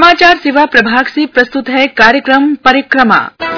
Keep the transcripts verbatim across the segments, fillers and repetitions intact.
समाचार सेवा प्रभाग से प्रस्तुत है कार्यक्रम परिक्रमा।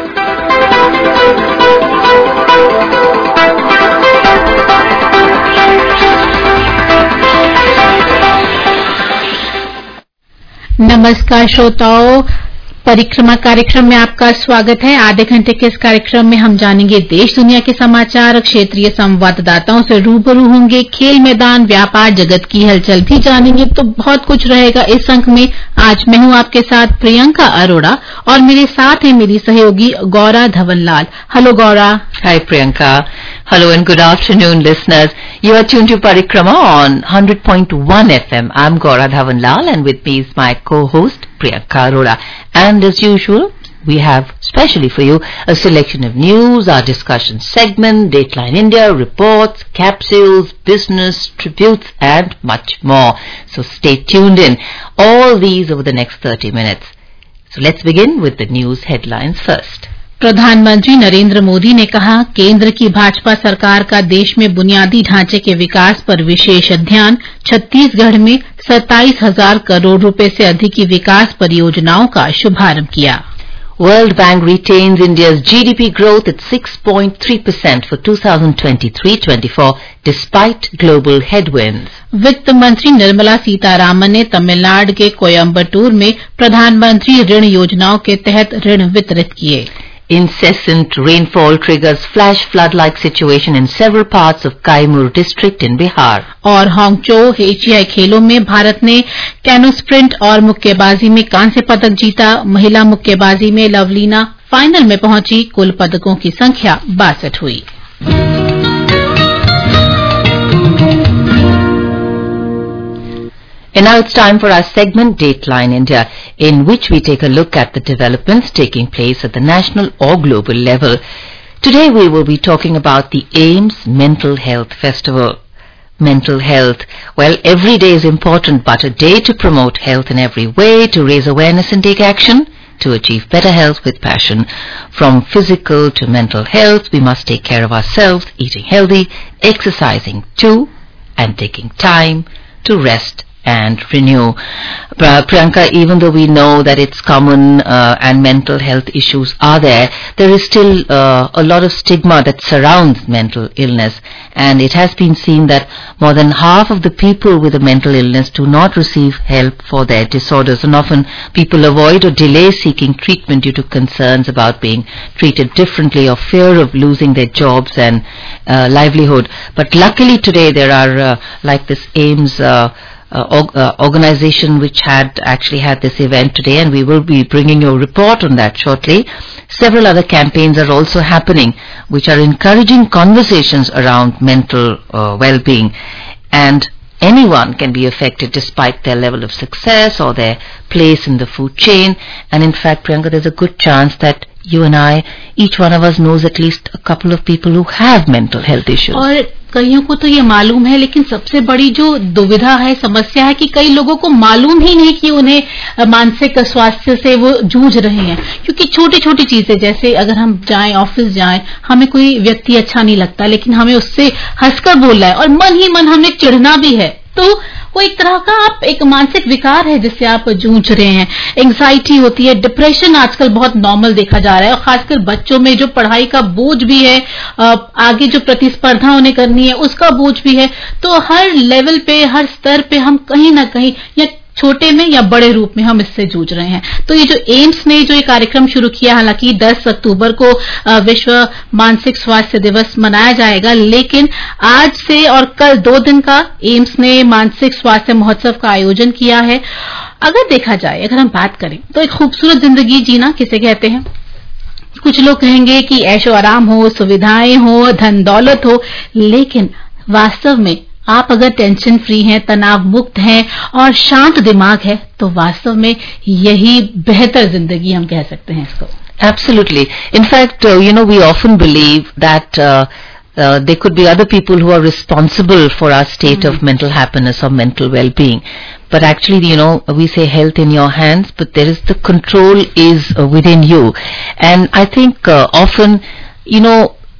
नमस्कार श्रोताओं, परिक्रमा कार्यक्रम में आपका स्वागत है। आधे घंटे के इस कार्यक्रम में हम जानेंगे देश दुनिया के समाचार, क्षेत्रीय संवाददाताओं से रूबरू होंगे, खेल मैदान, व्यापार जगत की हलचल भी जानेंगे। तो बहुत कुछ रहेगा इस अंक में। आज मैं हूं आपके साथ प्रियंका अरोड़ा और मेरे साथ है मेरी सहयोगी Gaura Dhawanlal. Hello Gaura. Hi Priyanka. Hello and good afternoon listeners. You are tuned to Parikrama on one hundred point one F M. I'm Gaura Dhawanlal and with me is my co-host Priyanka Arora. And as usual, we have specially for you a selection of news, our discussion segment, Dateline India, reports, capsules, business, tributes and much more. So stay tuned in. All these over the next thirty minutes. So let's begin with the news headlines first. प्रधानमंत्री नरेंद्र मोदी ने कहा, केंद्र की भाजपा सरकार का देश में बुनियादी ढांचे के विकास पर विशेष ध्यान। छत्तीसगढ़ में सत्ताईस हजार करोड़ रुपए से अधिक की विकास परियोजनाओं का शुभारंभ किया। World Bank retains India's G D P growth at six point three percent for twenty twenty-three twenty-four despite global headwinds. वित्त मंत्री निर्मला सीतारामन ने तमिलनाडु के कोयम्बटूर में प्रधानमंत्री ऋण योजनाओं के तहत ऋण वितरित किए। Incessant rainfall triggers flash flood-like situation in several parts of Kaimur district in Bihar. और हांगचो एशियाई खेलों में भारत ने कैनो स्प्रिंट और मुक्केबाजी में कांस्य पदक जीता। महिला मुक्केबाजी में लवलीना फाइनल में पहुंची। कुल पदकों की संख्या बासठ हुई। And now it's time for our segment Dateline India, in which we take a look at the developments taking place at the national or global level. Today we will be talking about the AIIMS Mental Health Festival. Mental health, well, every day is important, but a day to promote health in every way, to raise awareness and take action, to achieve better health with passion. From physical to mental health, we must take care of ourselves, eating healthy, exercising too, and taking time to rest and renew. Uh, Priyanka, even though we know that it's common uh, and mental health issues are there, there is still uh, a lot of stigma that surrounds mental illness, and it has been seen that more than half of the people with a mental illness do not receive help for their disorders, and often people avoid or delay seeking treatment due to concerns about being treated differently or fear of losing their jobs and uh, livelihood. But luckily today there are uh, like this AIIMS uh, Uh, org- uh, organization which had actually had this event today, and we will be bringing you a report on that shortly. Several other campaigns are also happening which are encouraging conversations around mental uh, well-being, and anyone can be affected despite their level of success or their place in the food chain. And in fact, Priyanka, there's a good chance that you and I, each one of us knows at least a couple of people who have mental health issues. और कईयों को तो ये मालूम है, लेकिन सबसे बड़ी जो दुविधा है, समस्या है कि कई लोगों को मालूम ही नहीं कि उन्हें मानसिक स्वास्थ्य से वो जूझ रहे हैं। क्योंकि छोटी छोटी चीजें, जैसे अगर हम जाएं, ऑफिस जाएं, हमें कोई व्यक्ति अच्छा नहीं लगता, लेकिन हमें उससे हंसकर बोल रहा है और मन ही मन हमें चिढ़ना भी है, तो वो एक तरह का आप एक मानसिक विकार है जिससे आप जूझ रहे हैं। एंग्जाइटी होती है, डिप्रेशन आजकल बहुत नॉर्मल देखा जा रहा है, और खासकर बच्चों में जो पढ़ाई का बोझ भी है, आगे जो प्रतिस्पर्धा उन्हें करनी है उसका बोझ भी है। तो हर लेवल पे, हर स्तर पे हम कहीं ना कहीं, या छोटे में या बड़े रूप में, हम इससे जूझ रहे हैं। तो ये जो एम्स ने जो ये कार्यक्रम शुरू किया, हालांकि दस अक्टूबर को विश्व मानसिक स्वास्थ्य दिवस मनाया जाएगा, लेकिन आज से और कल दो दिन का एम्स ने मानसिक स्वास्थ्य महोत्सव का आयोजन किया है। अगर देखा जाए, अगर हम बात करें, तो एक खूबसूरत जिंदगी जीना किसे कहते हैं? कुछ लोग कहेंगे कि ऐशो आराम हो, सुविधाएं हो, धन दौलत हो, लेकिन वास्तव में आप अगर टेंशन फ्री हैं, तनाव मुक्त हैं और शांत दिमाग है, तो वास्तव में यही बेहतर जिंदगी हम कह सकते हैं इसको। Absolutely. In fact, uh, you know, we often believe that uh, uh, there could be other people who are responsible for our state mm-hmm. of mental happiness or mental well-being. But actually, you know, we say health in your hands, but there is the control is uh, within you. And I think uh, often, you know,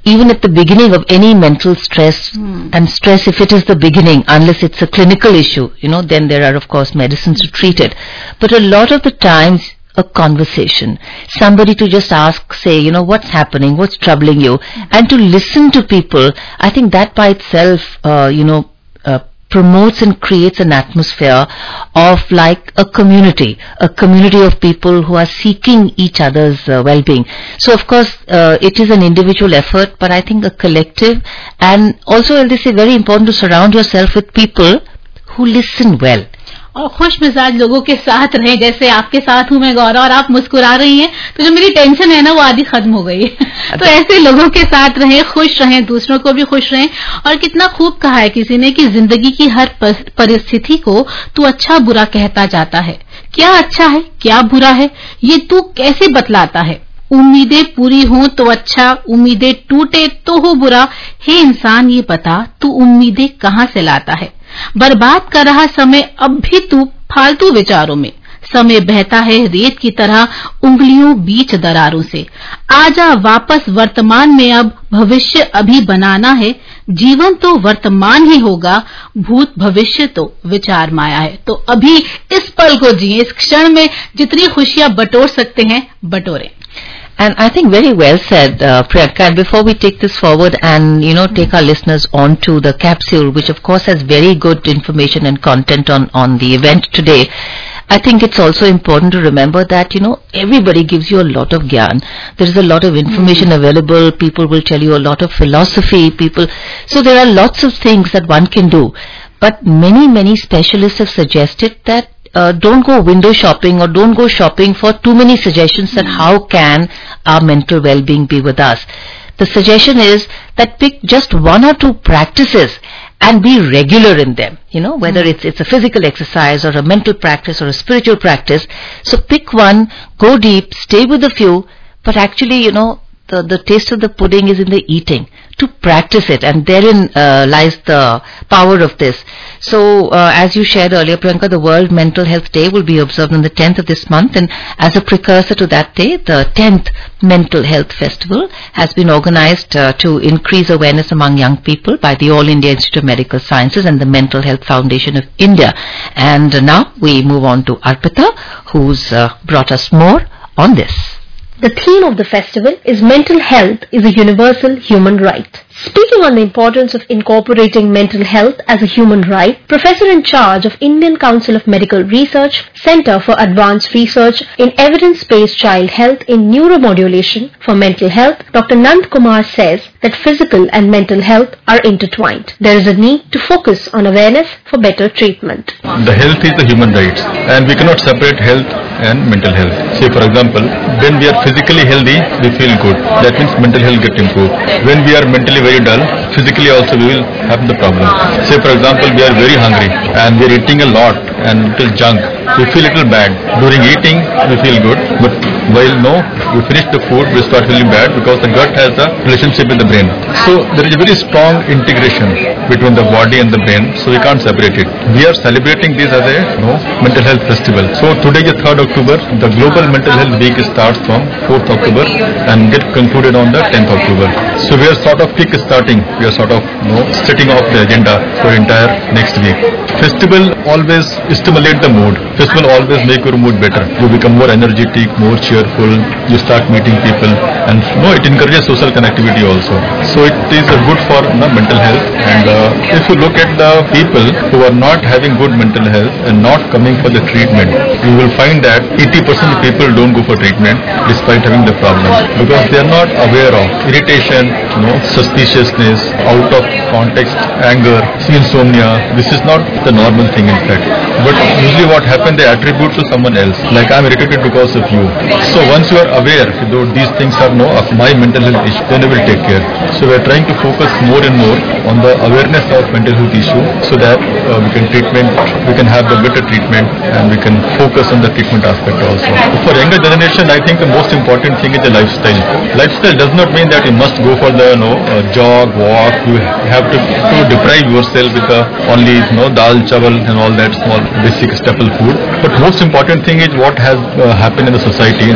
even at the beginning of any mental stress, mm. and stress, if it is the beginning, unless it's a clinical issue, you know, then there are of course medicines to treat it. But a lot of the times, a conversation, somebody to just ask, say, you know, what's happening, what's troubling you, mm. and to listen to people, I think that by itself, uh, you know, uh, promotes and creates an atmosphere of like a community, a community of people who are seeking each other's uh, well-being. So of course, uh, it is an individual effort, but I think a collective, and also as they say, very important to surround yourself with people who listen well. और खुश मिजाज लोगों के साथ रहें, जैसे आपके साथ हूं मैं गौरव और आप मुस्कुरा रही हैं, तो जो मेरी टेंशन है ना वो आधी खत्म हो गई है। तो ऐसे लोगों के साथ रहें, खुश रहें, दूसरों को भी खुश रहें। और कितना खूब कहा है किसी ने कि जिंदगी की हर परिस्थिति को तू अच्छा बुरा कहता जाता है। क्या अच्छा है, क्या बुरा है, ये तू कैसे बतलाता है। उम्मीदें पूरी हों तो अच्छा, उम्मीदें टूटे तो हो बुरा। हे इंसान ये बता तू उम्मीदें कहां से लाता है। बर्बाद कर रहा समय अब भी तू फालतू विचारों में। समय बहता है रेत की तरह उंगलियों बीच दरारों से। आजा वापस वर्तमान में, अब भविष्य अभी बनाना है। जीवन तो वर्तमान ही होगा, भूत भविष्य तो विचार माया है। तो अभी इस पल को जिए, इस क्षण में जितनी खुशियां बटोर सकते हैं बटोरें। And I think very well said, uh, Priyanka. And before we take this forward and, you know, take our listeners on to the capsule, which of course has very good information and content on, on the event today, I think it's also important to remember that, you know, everybody gives you a lot of gyan. There is a lot of information mm-hmm. available. People will tell you a lot of philosophy. People, so there are lots of things that one can do. But many, many specialists have suggested that Uh, don't go window shopping or don't go shopping for too many suggestions that mm. how can our mental well-being be with us. The suggestion is that pick just one or two practices and be regular in them, you know, whether mm. it's, it's a physical exercise or a mental practice or a spiritual practice. So pick one, go deep, stay with a few, but actually, you know, the, the taste of the pudding is in the eating. To practice it, and therein uh, lies the power of this. So, uh, as you shared earlier, Priyanka, the World Mental Health Day will be observed on the tenth of this month, and as a precursor to that day, the tenth Mental Health Festival has been organized uh, to increase awareness among young people by the All India Institute of Medical Sciences and the Mental Health Foundation of India. And uh, now we move on to Arpita, who's uh, brought us more on this. The theme of the festival is Mental Health is a Universal Human Right. Speaking on the importance of incorporating mental health as a human right, Professor in charge of Indian Council of Medical Research, Center for Advanced Research in Evidence-Based Child Health in Neuromodulation for Mental Health, Doctor Nand Kumar says that physical and mental health are intertwined. There is a need to focus on awareness for better treatment. The health is the human right, and we cannot separate health and mental health. Say for example, when we are physically healthy, we feel good. That means mental health gets improved. When we are mentally very dull, physically also we will have the problem. Say for example, we are very hungry and we are eating a lot and little junk. We feel little bad. During eating, we feel good, but while no, we finish the food, we start feeling bad because the gut has a relationship with the brain. So there is a very strong integration between the body and the brain, so we can't separate it. We are celebrating this as a you know, mental health festival. So today is third October, the Global Mental Health Week starts from fourth October and get concluded on the tenth October. So we are sort of kick-starting, we are sort of you know, setting off the agenda for entire next week. Festival always stimulate the mood. Festival always make your mood better. You become more energetic, more cheerful, you start meeting people, and you know, it encourages social connectivity also. So it is uh, good for you know, mental health. And uh, if you look at the people who are not having good mental health and not coming for the treatment, you will find that eighty percent of people don't go for treatment despite having the problem because they are not aware of irritation, you know, suspiciousness, out of context, anger, insomnia. This is not the normal thing in fact. But usually what happens, they attribute to someone else. Like I'm irritated because of you. So once you are aware that these things are no of my mental health issue, then you will take care. So we are trying to focus more and more on the awareness of mental health issue so that uh, we can treatment, we can have the better treatment and we can focus on the treatment aspect also. For younger generation, I think the most important thing is the lifestyle. Lifestyle does not mean that you must go for the you know, uh, jog, walk. You have to, to deprive yourself with the only you know, dal, chawal and all that small basic staple food. But most important thing is what has uh, happened in the society in the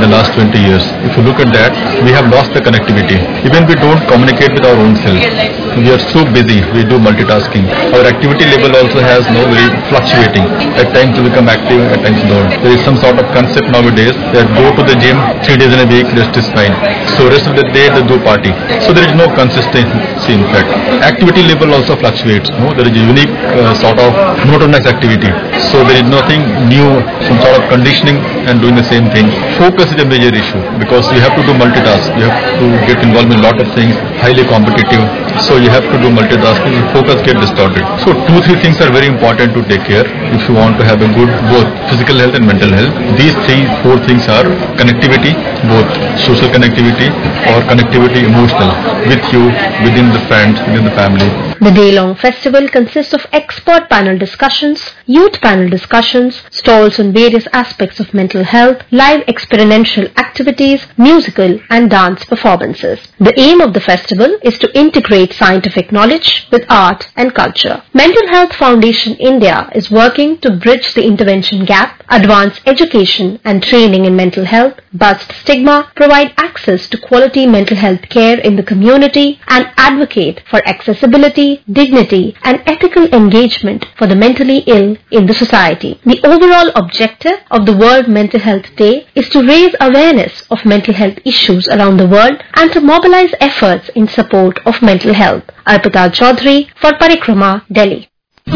the last twenty years. If you look at that, we have lost the connectivity. Even we don't communicate with our own self. We are so busy, we do multitasking. Our activity level also has no very fluctuating. At times we become active, at times don't. There is some sort of concept nowadays that go to the gym three days in a week, rest is fine. So rest of the day they do party. So there is no consistency in fact. Activity level also fluctuates. No? There is a unique uh, sort of monotonous activity. So there is nothing new, some sort of conditioning and doing the same thing. Focus is a major issue because you have to do multitask. You have to get involved in a lot of things, highly competitive. So you have to do multitasking, focus get distorted. So two, three things are very important to take care if you want to have a good both physical health and mental health. These three, four things are connectivity, both social connectivity or connectivity emotional with you, within the friends, within the family. The day-long festival consists of expert panel discussions, youth panel discussions, stalls on various aspects of mental health, live experiential activities, musical and dance performances. The aim of the festival is to integrate scientific knowledge with art and culture. Mental Health Foundation India is working to bridge the intervention gap, advance education and training in mental health, bust stigma, provide access to quality mental health care in the community, and advocate for accessibility, dignity, and ethical engagement for the mentally ill in the society. The overall objective of the World Mental Health Day is to raise awareness of mental health issues around the world and to mobilize efforts in support of mental health. Arpita Chaudhary for Parikrama, Delhi.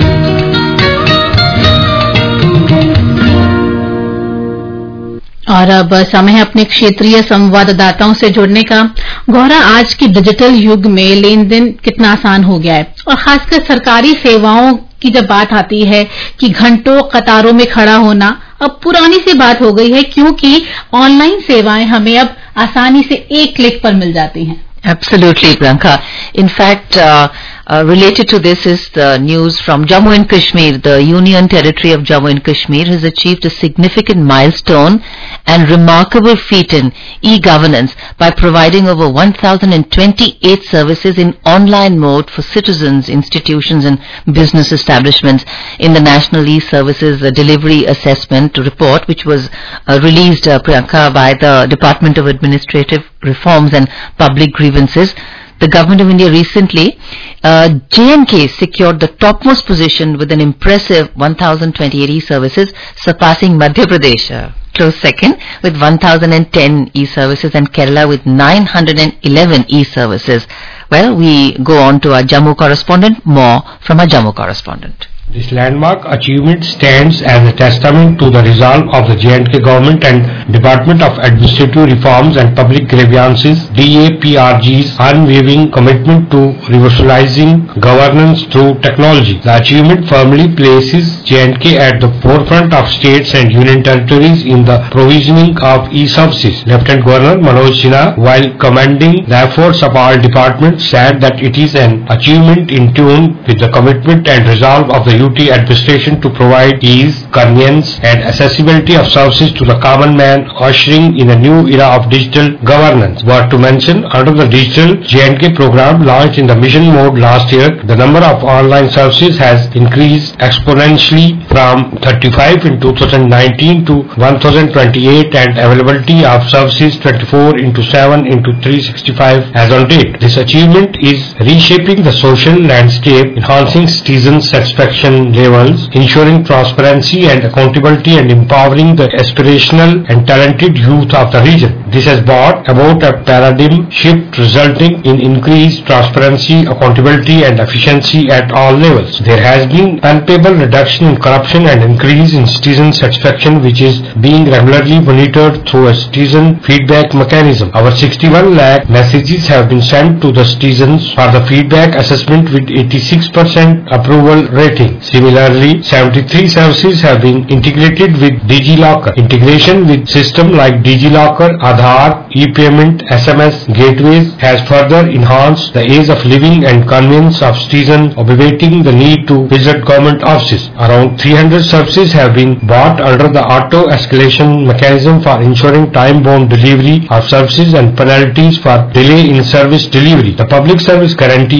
और अब समय है अपने क्षेत्रीय संवाददाताओं से जुड़ने का। गौरा, आज के डिजिटल युग में लेन देन कितना आसान हो गया है और खासकर सरकारी सेवाओं की जब बात आती है कि घंटों कतारों में खड़ा होना अब पुरानी सी बात हो गई है, क्योंकि ऑनलाइन सेवाएं हमें अब आसानी से एक क्लिक पर मिल जाती हैं। Absolutely, Priyanka. In fact, uh, uh, related to this is the news from Jammu and Kashmir. The Union Territory of Jammu and Kashmir has achieved a significant milestone and remarkable feat in e-governance by providing over one thousand twenty-eight services in online mode for citizens, institutions and business establishments in the National E-Services uh, Delivery Assessment Report, which was uh, released, uh, Priyanka, by the Department of Administrative Reforms and Public Grievances. The Government of India recently, uh, J and K secured the topmost position with an impressive one thousand twenty-eight e-services, surpassing Madhya Pradesh, uh, close second, with one thousand ten e-services, and Kerala with nine hundred eleven e-services. Well, we go on to our Jammu correspondent. More from our Jammu correspondent. This landmark achievement stands as a testament to the resolve of the J and K government and Department of Administrative Reforms and Public Grievances D A P R G's unwavering commitment to revolutionizing governance through technology. The achievement firmly places J and K at the forefront of states and union territories in the provisioning of e-services. Lieutenant Governor Manoj Sinha, while commending the efforts of all departments, said that it is an achievement in tune with the commitment and resolve of the U T administration to provide ease, convenience and accessibility of services to the common man, ushering in a new era of digital governance. Worth to mention, under the digital J and K program launched in the mission mode last year, the number of online services has increased exponentially from thirty-five in two thousand nineteen to one thousand twenty-eight, and availability of services twenty-four into seven into three sixty-five as on date. This achievement is reshaping the social landscape, enhancing citizen satisfaction levels, ensuring transparency and accountability, and empowering the aspirational and talented youth of the region. This has brought about a paradigm shift resulting in increased transparency, accountability and efficiency at all levels. There has been palpable reduction in corruption and increase in citizen satisfaction, which is being regularly monitored through a citizen feedback mechanism. Our sixty-one lakh messages have been sent to the citizens for the feedback assessment with eighty-six percent approval rating. Similarly, seventy-three services have been integrated with DigiLocker. Integration with systems like DigiLocker, Aadhaar, e-payment, S M S gateways has further enhanced the ease of living and convenience of citizens, obviating the need to visit government offices. Around three hundred services have been bought under the auto escalation mechanism for ensuring time-bound delivery of services and penalties for delay in service delivery. The Public Service Guarantee Act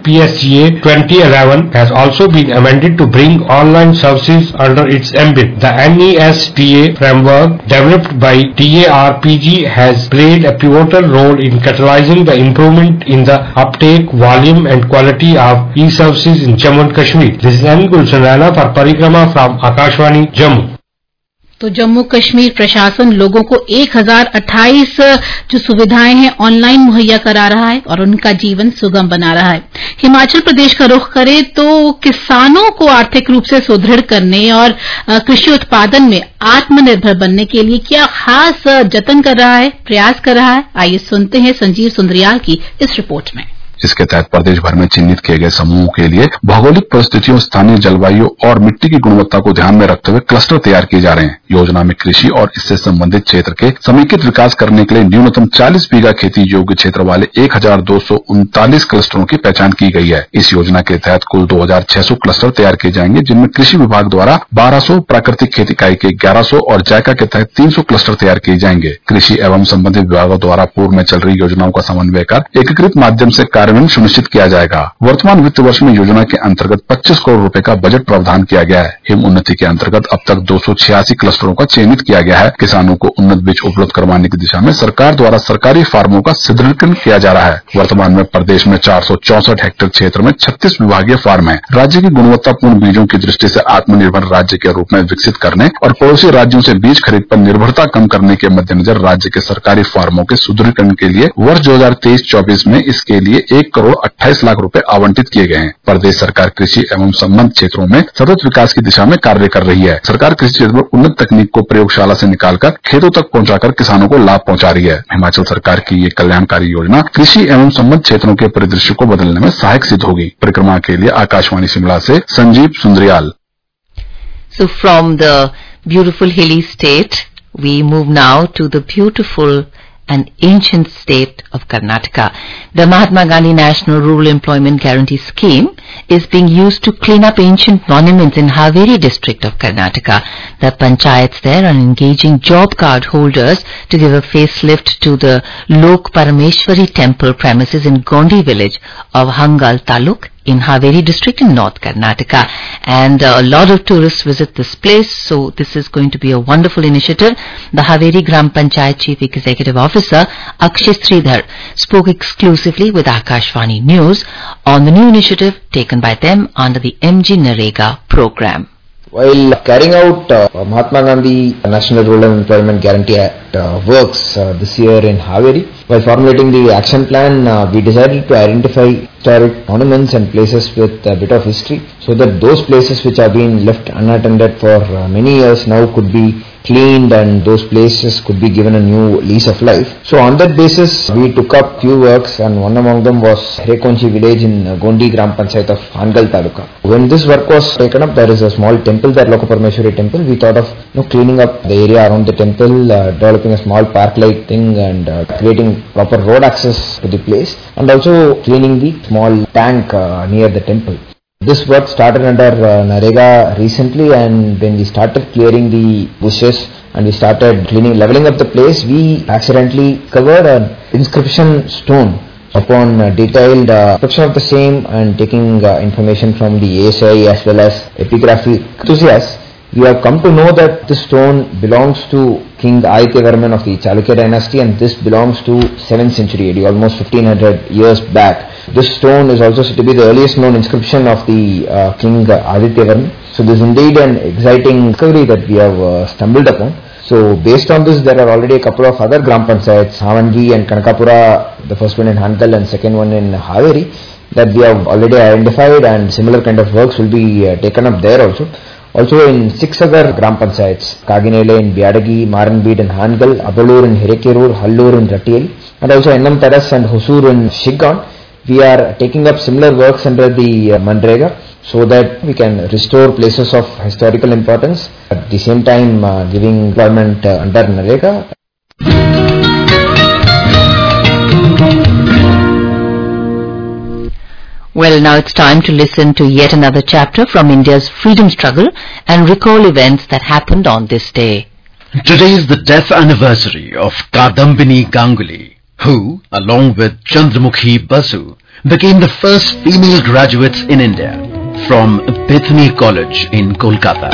P S G A twenty eleven has also been amended to bring online services under its ambit. The N E S T A framework developed by T A R P G has played a pivotal role in catalyzing the improvement in the uptake, volume and quality of e-services in Jammu and Kashmir. This is N. Gulshan Rana for Parikrama from Akashvani, Jammu. तो जम्मू कश्मीर प्रशासन लोगों को एक हजार अट्ठाईस जो सुविधाएं हैं ऑनलाइन मुहैया करा रहा है और उनका जीवन सुगम बना रहा है। हिमाचल प्रदेश का रुख करें तो किसानों को आर्थिक रूप से सुदृढ़ करने और कृषि उत्पादन में आत्मनिर्भर बनने के लिए क्या खास जतन कर रहा है, प्रयास कर रहा है, आइए सुनते हैं संजीव सुंदरियाल की इस रिपोर्ट में। इसके तहत प्रदेश भर में चिन्हित किए गए समूहों के लिए भौगोलिक परिस्थितियों, स्थानीय जलवायु और मिट्टी की गुणवत्ता को ध्यान में रखते हुए क्लस्टर तैयार किए जा रहे हैं। योजना में कृषि और इससे संबंधित क्षेत्र के समेकित विकास करने के लिए न्यूनतम चालीस बीघा खेती योग्य क्षेत्र वाले एक हजार दो सौ उनतालीस क्लस्टरों की पहचान की गई है। इस योजना के तहत कुल दो हजार छह सौ क्लस्टर तैयार किए जाएंगे, जिनमें कृषि विभाग द्वारा बारह सौ, प्राकृतिक खेती इकाई के ग्यारह सौ और जायका के तहत तीन सौ क्लस्टर तैयार किए जाएंगे। कृषि एवं संबंधित विभागों द्वारा पूर्व में चल रही योजनाओं का समन्वय कर एकीकृत माध्यम से कार्यान्वयन सुनिश्चित किया जाएगा। वर्तमान वित्त वर्ष में योजना के अंतर्गत पच्चीस करोड़ रुपए का बजट प्रावधान किया गया है। हिम उन्नति के अंतर्गत अब तक दो सौ छियासी क्लस्टरों का चयनित किया गया है। किसानों को उन्नत बीज उपलब्ध करवाने की दिशा में सरकार द्वारा सरकारी फार्मों का सुदृढ़ीकरण किया जा रहा है। वर्तमान में प्रदेश में चार सौ चौसठ हेक्टेयर क्षेत्र में छत्तीस विभागीय फार्म है। राज्य की गुणवत्तापूर्ण बीजों की दृष्टि से आत्मनिर्भर राज्य के रूप में विकसित करने और पड़ोसी राज्यों से बीज खरीद पर निर्भरता कम करने के मद्देनजर राज्य के सरकारी फार्मों के सुदृढ़ीकरण के लिए वर्ष दो हजार तेईस चौबीस में इसके लिए एक करोड़ अट्ठाईस लाख रुपए आवंटित किए गए हैं। प्रदेश सरकार कृषि एवं संबंध क्षेत्रों में सतत विकास की दिशा में कार्य कर रही है। सरकार कृषि क्षेत्र में उन्नत तकनीक को प्रयोगशाला से निकालकर खेतों तक पहुंचाकर किसानों को लाभ पहुंचा रही है। हिमाचल सरकार की ये कल्याणकारी योजना कृषि एवं संबंध क्षेत्रों के परिदृश्य को बदलने में सहायक सिद्ध होगी। परिक्रमा के लिए आकाशवाणी शिमला से Sanjeev Sundriyal. So from the beautiful hilly state, we move now to the beautiful and ancient state of Karnataka. The Mahatma Gandhi National Rural Employment Guarantee Scheme is being used to clean up ancient monuments in Haveri district of Karnataka. The panchayats there are engaging job card holders to give a facelift to the Lok Parameshwari temple premises in Gondi village of Hangal Taluk in Haveri district in North Karnataka, and uh, a lot of tourists visit this place, so this is going to be a wonderful initiative. The Haveri Gram Panchayat Chief Executive Officer Akshay Sridhar spoke exclusively with Akashvani News on the new initiative taken by them under the M G Narega program. While carrying out uh, Mahatma Gandhi National Rural Employment Guarantee Act uh, works uh, this year in Haveri, while formulating the action plan, uh, we decided to identify historic monuments and places with a bit of history, so that those places which have been left unattended for uh, many years now could be cleaned and those places could be given a new lease of life. So on that basis, we took up few works, and one among them was Herekonchi village in uh, Gondi Gram Panchayat of Hangal Taluka. When this work was taken up, there is a small temple there, Lok Parameshwari temple. We thought of you know, cleaning up the area around the temple, uh, developing a small park-like thing and uh, creating proper road access to the place, and also cleaning the small tank uh, near the temple. This work started under uh, Narega recently, and when we started clearing the bushes and we started cleaning, leveling up the place, we accidentally covered an inscription stone. Upon uh, detailed uh, inspection of the same and taking uh, information from the A S I as well as epigraphy enthusiasts, we have come to know that this stone belongs to King Adityavarman of the Chalukya dynasty, and this belongs to seventh century A D, almost fifteen hundred years back. This stone is also said to be the earliest known inscription of the uh, King Adityavarman. So this is indeed an exciting discovery that we have uh, stumbled upon. So based on this, there are already a couple of other Gram Panchayats, Havangi and Kanakapura, the first one in Handal and second one in Haveri, that we have already identified, and similar kind of works will be uh, taken up there also. Also in six other Gram Panchayats, Kaginele in Biadagi, Maranbid in Hangal, Abalur in Hirekerur, Hallur in Rattiel, and also Ennam Taras and Hosur in Shiggon, we are taking up similar works under the uh, Manrega, so that we can restore places of historical importance, at the same time uh, giving employment uh, under Narega. Well, now it's time to listen to yet another chapter from India's freedom struggle and recall events that happened on this day. Today is the death anniversary of Kadambini Ganguly, who, along with Chandramukhi Basu, became the first female graduates in India from Bethany College in Kolkata.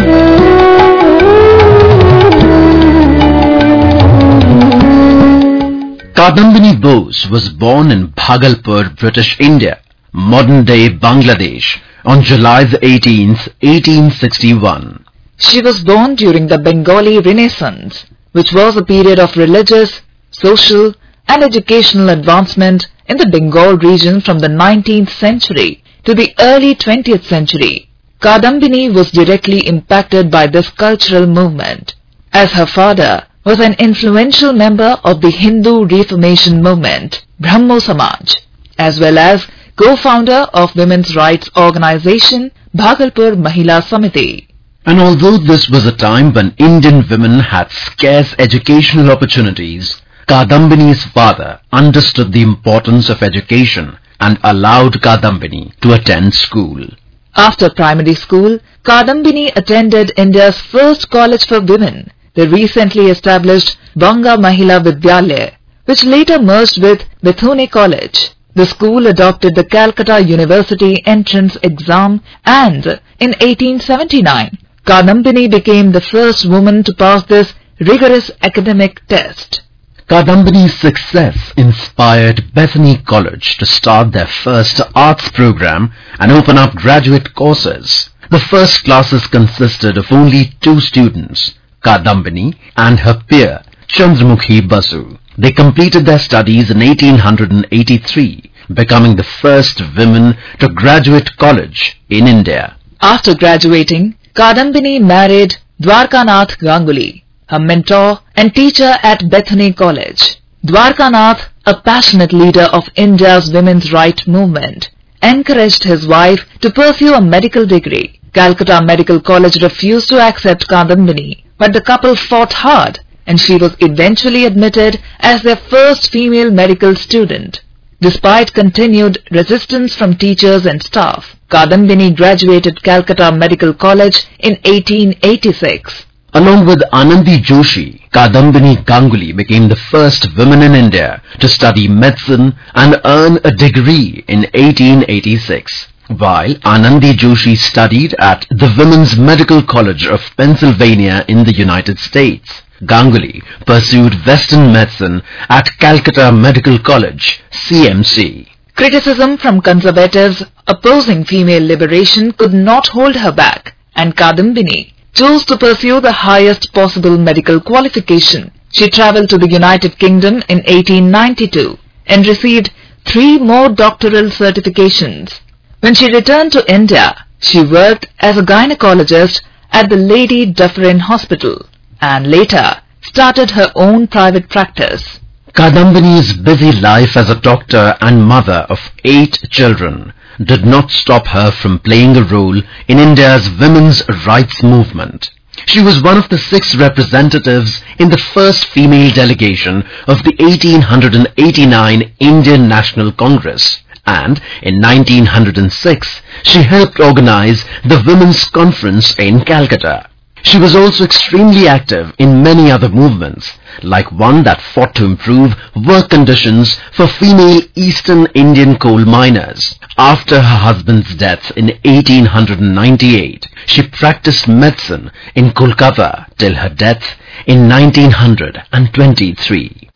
Kadambini Bose was born in Bhagalpur, British India, modern-day Bangladesh, on July eighteenth, eighteen sixty-one. She was born during the Bengali Renaissance, which was a period of religious, social and educational advancement in the Bengal region from the nineteenth century to the early twentieth century. Kadambini was directly impacted by this cultural movement, as her father was an influential member of the Hindu Reformation movement, Brahmo Samaj, as well as co-founder of women's rights organization, Bhagalpur Mahila Samiti. And although this was a time when Indian women had scarce educational opportunities, Kadambini's father understood the importance of education and allowed Kadambini to attend school. After primary school, Kadambini attended India's first college for women, the recently established Banga Mahila Vidyalaya, which later merged with Bethune College. The school adopted the Calcutta University entrance exam and, in eighteen seventy-nine, Kadambini became the first woman to pass this rigorous academic test. Kadambini's success inspired Bethany College to start their first arts program and open up graduate courses. The first classes consisted of only two students, Kadambini and her peer, Chandramukhi Basu. They completed their studies in eighteen eighty-three, becoming the first women to graduate college in India. After graduating, Kadambini married Dwarkanath Ganguly, her mentor and teacher at Bethany College. Dwarkanath, a passionate leader of India's women's rights movement, encouraged his wife to pursue a medical degree. Calcutta Medical College refused to accept Kadambini, but the couple fought hard and she was eventually admitted as their first female medical student. Despite continued resistance from teachers and staff, Kadambini graduated Calcutta Medical College in eighteen eighty-six. Along with Anandi Joshi, Kadambini Ganguly became the first woman in India to study medicine and earn a degree in eighteen eighty-six. While Anandi Joshi studied at the Women's Medical College of Pennsylvania in the United States, Ganguly pursued Western medicine at Calcutta Medical College, C M C. Criticism from conservatives opposing female liberation could not hold her back, and Kadambini chose to pursue the highest possible medical qualification. She travelled to the United Kingdom in eighteen ninety-two and received three more doctoral certifications. When she returned to India, she worked as a gynecologist at the Lady Dufferin Hospital and later started her own private practice. Kadambini's busy life as a doctor and mother of eight children did not stop her from playing a role in India's women's rights movement. She was one of the six representatives in the first female delegation of the eighteen eighty-nine Indian National Congress, and in nineteen oh six she helped organize the Women's Conference in Calcutta. She was also extremely active in many other movements, like one that fought to improve work conditions for female Eastern Indian coal miners. After her husband's death in eighteen ninety-eight, she practiced medicine in Kolkata till her death in nineteen twenty-three.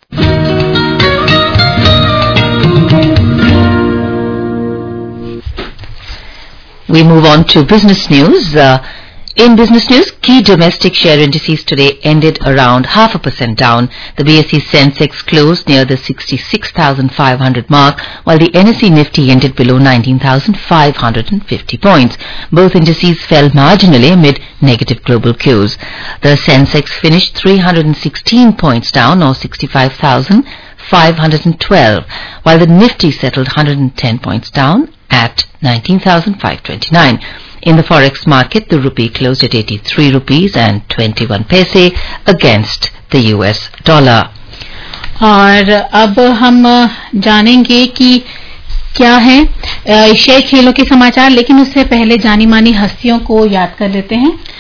We move on to business news. Uh, In business news, key domestic share indices today ended around half a percent down. The B S E Sensex closed near the sixty-six thousand five hundred mark, while the N S E Nifty ended below nineteen thousand five hundred fifty points. Both indices fell marginally amid negative global cues. The Sensex finished three hundred sixteen points down, or sixty-five thousand five hundred twelve, while the Nifty settled one hundred ten points down at nineteen thousand five hundred twenty-nine. In the forex market, the rupee closed at eighty-three rupees and twenty-one paise against the U S dollar. और अब हम जानेंगे कि क्या है एशियाई खेलों के समाचार, लेकिन उससे पहले जानी मानी हस्तियों को याद कर लेते हैं.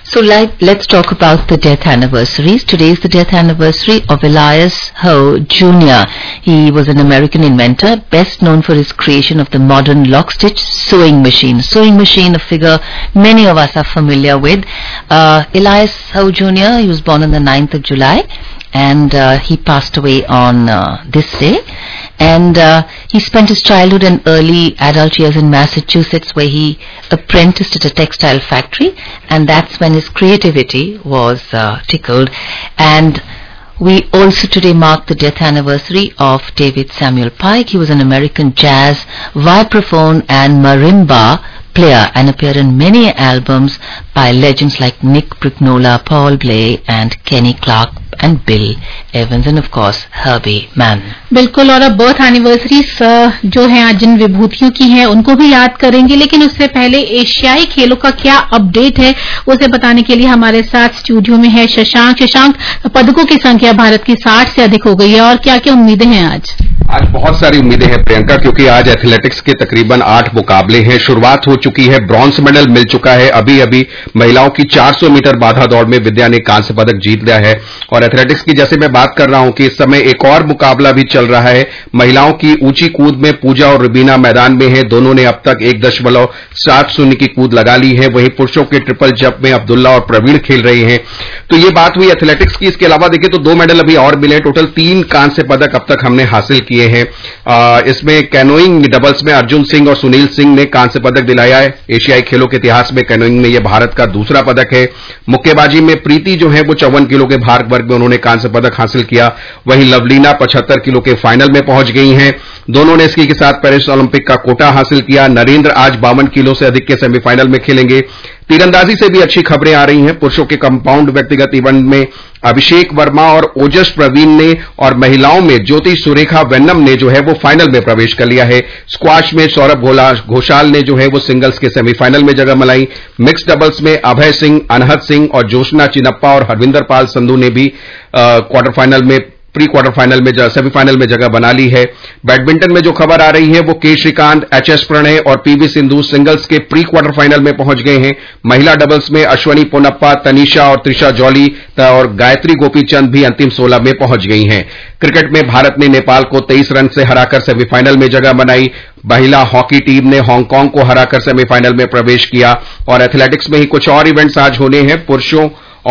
So like, let's talk about the death anniversaries. Today is the death anniversary of Elias Howe Junior He was an American inventor, best known for his creation of the modern lock-stitch sewing machine. Sewing machine, a figure many of us are familiar with. Uh, Elias Howe Junior, he was born on the ninth of July. And uh, he passed away on uh, this day. And uh, he spent his childhood and early adult years in Massachusetts, where he apprenticed at a textile factory, and that's when his creativity was uh, tickled. And we also today mark the death anniversary of David Samuel Pike. He was an American jazz, vibraphone and marimba player and appeared in many albums by legends like Nick Brignola, Paul Bley and Kenny Clark and Bill Evans and of course Herbie Mann. बिल्कुल, और अब birth anniversaries जो हैं आज जिन विभूतियों की हैं उनको भी याद करेंगे, लेकिन उससे पहले एशियाई खेलों का क्या अपडेट है उसे बताने के लिए हमारे साथ स्टूडियो में है शशांक। शशांक, पदकों की संख्या भारत की साठ से अधिक हो गई है और क्या क्या उम्मीदें हैं आज? आज बहुत सारी उम्मीदें हैं प्रियंका, क्योंकि आज एथलेटिक्स के तकरीबन आठ मुकाबले हैं। शुरुआत हो चुकी है, ब्रॉन्ज मेडल मिल चुका है। अभी अभी महिलाओं की चार सौ मीटर बाधा दौड़ में विद्या ने कांस्य पदक जीत लिया है। और एथलेटिक्स की जैसे मैं बात कर रहा हूं कि इस समय एक और मुकाबला भी चल रहा है। महिलाओं की ऊंची कूद में पूजा और रुबीना मैदान में है। दोनों ने अब तक एक दशमलव सात शून्य की कूद लगा ली है। वहीं पुरुषों के ट्रिपल जंप में अब्दुल्ला और प्रवीण खेल रहे हैं। तो ये बात हुई एथलेटिक्स की। इसके अलावा देखिए तो दो मेडल अभी और मिले। टोटल तीन कांस्य पदक अब तक हमने हासिल किए हैं। इसमें कैनोइंग डबल्स में अर्जुन सिंह और सुनील सिंह ने कांस्य पदक दिलाया है। एशियाई खेलों के इतिहास में कैनोइंग में यह भारत का दूसरा पदक है। मुक्केबाजी में प्रीति जो है वो चौवन किलो के भार वर्ग में उन्होंने कांस्य पदक हासिल किया। वहीं लवलीना पचहत्तर किलो के फाइनल में पहुंच गई हैं। दोनों ने इसी के साथ पेरिस ओलंपिक का कोटा हासिल किया। नरेंद्र आज बावन किलो से अधिक के सेमीफाइनल में खेलेंगे। तीरंदाजी से भी अच्छी खबरें आ रही हैं। पुरुषों के कंपाउंड व्यक्तिगत इवेंट में अभिषेक वर्मा और ओजस प्रवीण ने और महिलाओं में ज्योति सुरेखा वेन्नम ने जो है वो फाइनल में प्रवेश कर लिया है। स्क्वाश में सौरभ घोषाल ने जो है वो सिंगल्स के सेमीफाइनल में जगह बनाई। मिक्स डबल्स में अभय सिंह, अनहद सिंह और जोशना चिनप्पा और हरविंदर पाल संधू ने भी क्वार्टर फाइनल में प्री क्वार्टर फाइनल में सेमीफाइनल में जगह बना ली है। बैडमिंटन में जो खबर आ रही है वो के श्रीकांत, एच एस प्रणय और पीवी सिंधु सिंगल्स के प्री क्वार्टर फाइनल में पहुंच गए हैं। महिला डबल्स में अश्वनी पोनप्पा, तनीषा और त्रिशा जौली और गायत्री गोपीचंद भी अंतिम सोलह में पहुंच गई हैं। क्रिकेट में भारत ने नेपाल को तेईस रन से हराकर सेमीफाइनल में जगह बनाई। महिला हॉकी टीम ने हांगकांग को हराकर सेमीफाइनल में प्रवेश किया। और एथलेटिक्स में ही कुछ और इवेंट्स आज होने हैं। पुरुषों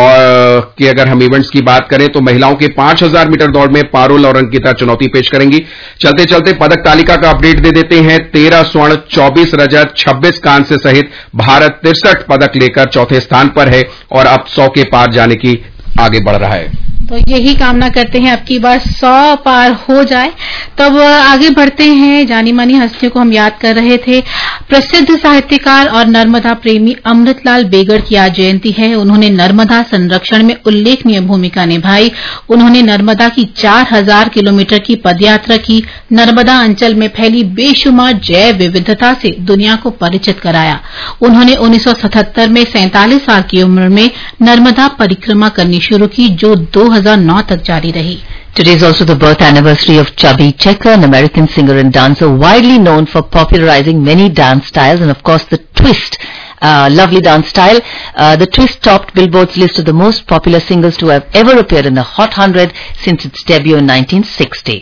और की अगर हम इवेंट्स की बात करें तो महिलाओं के पांच हजार मीटर दौड़ में पारुल और अंकिता चुनौती पेश करेंगी। चलते चलते पदक तालिका का अपडेट दे देते हैं। तेरह स्वर्ण, चौबीस रजत, छब्बीस कांस्य सहित भारत तिरसठ पदक लेकर चौथे स्थान पर है और अब सौ के पार जाने की आगे बढ़ रहा है। तो यही कामना करते हैं अब की बार सौ पार हो जाए। तब आगे बढ़ते हैं। जानी मानी हस्तियों को हम याद कर रहे थे। प्रसिद्ध साहित्यकार और नर्मदा प्रेमी अमृतलाल बेगड़ की आज जयंती है। उन्होंने नर्मदा संरक्षण में उल्लेखनीय भूमिका निभाई। उन्होंने नर्मदा की चार हजार किलोमीटर की पदयात्रा की। नर्मदा अंचल में फैली बेशुमार जैव विविधता से दुनिया को परिचित कराया। उन्होंने उन्नीस सौ सतहत्तर में सैंतालीस साल की उम्र में नर्मदा परिक्रमा करनी शुरू की, जो दो हजार नौ तक जारी रही। Today is also the birth anniversary of Chubby Checker, an American singer and dancer widely known for popularizing many dance styles and of course the twist, uh, lovely dance style. Uh, the twist topped Billboard's list of the most popular singles to have ever appeared in the Hot one hundred since its debut in nineteen sixty.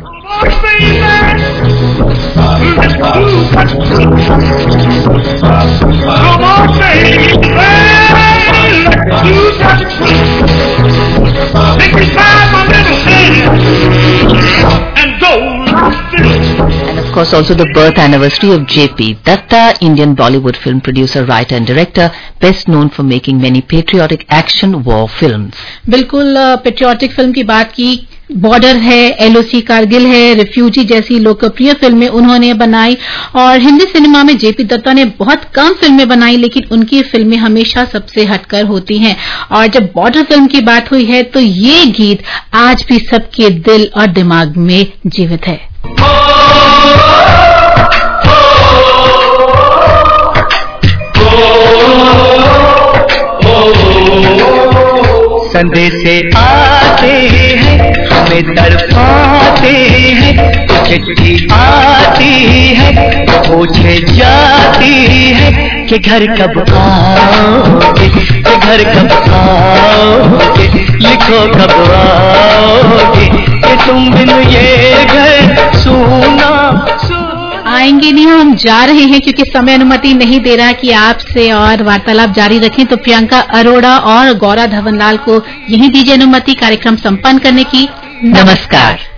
And of course also the birth anniversary of J P Datta, Indian Bollywood film producer, writer and director, best known for making many patriotic action war films. बिल्कुल patriotic film की बात की। Border है, LOC Kargil है, refugee जैसी लोकप्रिय फिल्में उन्होंने बनाई। और हिंदी सिनेमा में जेपी दत्ता ने बहुत कम फिल्में बनाई, लेकिन उनकी फिल्में हमेशा सबसे हटकर होती हैं। और जब बॉर्डर फिल्म की बात हुई है तो ये गीत आज भी सबके दिल और दिमाग में जीवित है। संदेशे आते हैं, हमें तड़पाते हैं, चिट्ठी आती है, पूछे जाती है कि घर कब आओगे, कि घर कब आओगे, लिखो कब आओगे, कि तुम बिन ये घर सूना। आएंगे नहीं, हम जा रहे हैं क्योंकि समय अनुमति नहीं दे रहा कि आपसे और वार्तालाप जारी रखें। तो प्रियंका अरोड़ा और गौरा धवनलाल को यही दीजिए अनुमति कार्यक्रम संपन्न करने की। नमस्कार।